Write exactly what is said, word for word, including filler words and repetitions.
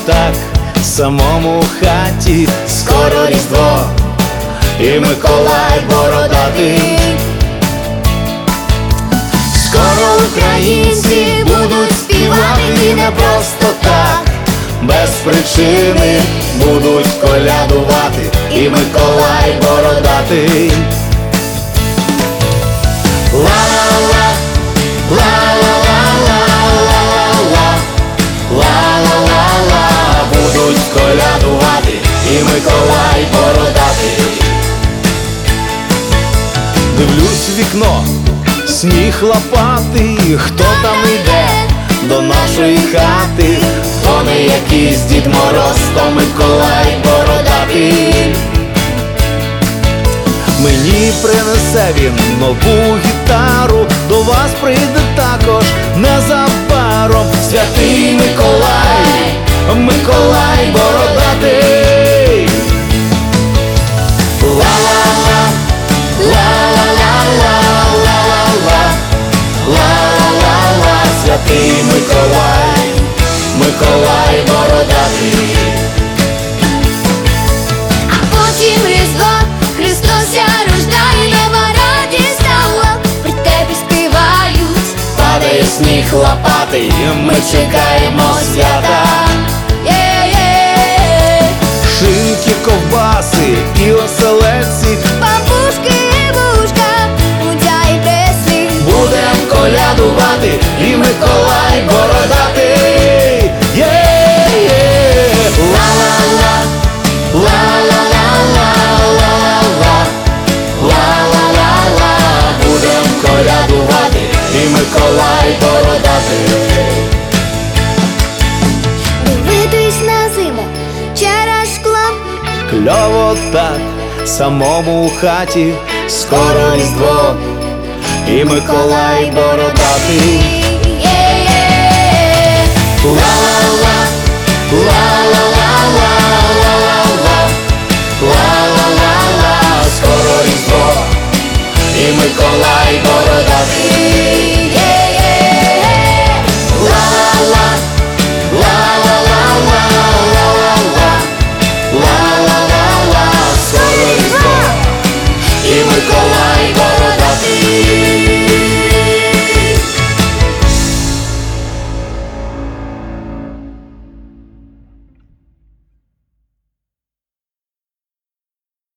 так, самому в хаті. Скоро Різдво і Миколай бородатий. Скоро українці будуть співати не просто так, без причини будуть колядувати, і Миколай бородатий. Ла-ла-ла, ла-ла-ла-ла-ла-ла, ла-ла-ла-ла, будуть колядувати, і Миколай бородатий. Дивлюсь в вікно, сніг лопатий, хто там йде до нашої хати? То не якийсь Дід Мороз, то Миколай бородатий. Мені принесе він нову гітару, до вас прийде також незабаром святий Миколай, Миколай бородатий. Ла-ла-ла, ла-ла-ла-ла-ла-ла, ла-ла-ла-ла, святий Миколай, Миколай бородатий. А потім Різдво, Христос ся рождає, нова радість стала, при тебе співають, Падає сніг лопатий, ми чекаємо свята. Є-є. Шинки, ковбаси і оселедці, Бабушки і вушка, Будя і Преслі, будем колядувати, і Миколай бородатий. Є-є. Ла-ла-ла, ла-ла-ла-ла-ла-ла, ла-ла-ла-ла, будем колядувати, і Миколай бородатий. дивитись на зиму через шкло. Кльово так, самому в хаті. Скоро Різдво і Миколай бородатий.